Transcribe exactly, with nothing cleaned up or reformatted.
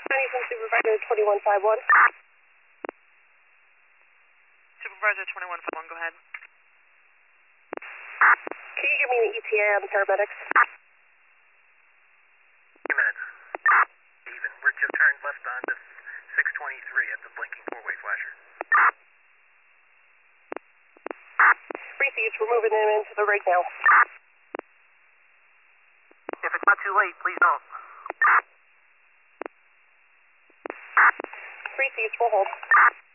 Anything Supervisor twenty-one five one. Supervisor twenty-one five one, go ahead. Can you give me an E T A on the paramedics? Two minutes. Even. We're just turned left onto six twenty-three at the blinking four-way flasher. Repeat, we're moving him into the rig now. If it's not too late, please don't. Repeat, we'll hold.